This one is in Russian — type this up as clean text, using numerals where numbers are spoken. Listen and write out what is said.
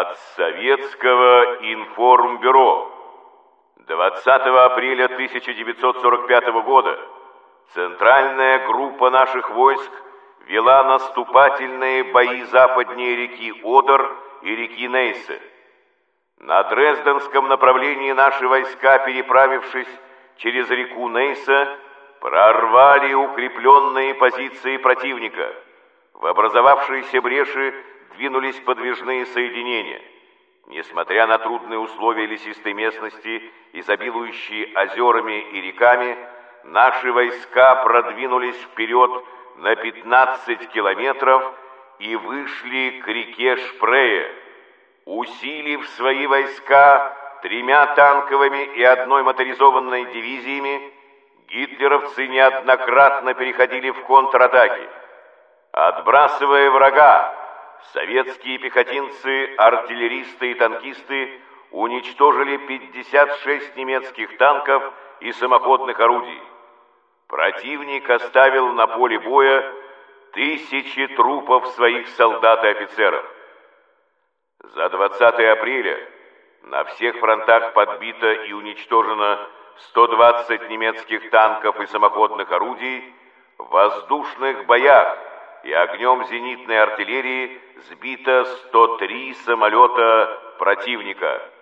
От Советского информбюро. 20 апреля 1945 года Центральная группа наших войск вела наступательные бои западнее реки Одер и реки Нейсе. На Дрезденском направлении наши войска, переправившись через реку Нейсе, прорвали укрепленные позиции противника. В образовавшиеся бреши двинулись подвижные соединения. Несмотря на трудные условия лесистой местности, изобилующие озерами и реками, наши войска продвинулись вперед на 15 километров и вышли к реке Шпрее. Усилив свои войска 3 танковыми и 1 моторизованной дивизиями, гитлеровцы неоднократно переходили в контратаки. Отбрасывая врага, советские пехотинцы, артиллеристы и танкисты уничтожили 56 немецких танков и самоходных орудий. Противник оставил на поле боя тысячи трупов своих солдат и офицеров. За 20 апреля на всех фронтах подбито и уничтожено 120 немецких танков и самоходных орудий, в воздушных боях и огнем зенитной артиллерии сбито 103 самолета противника.